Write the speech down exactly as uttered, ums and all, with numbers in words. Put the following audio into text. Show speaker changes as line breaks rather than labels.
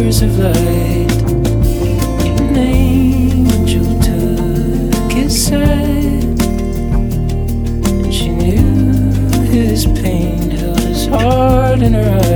fingers of light. An angel took his side, and she knew his pain held his heart in her eyes.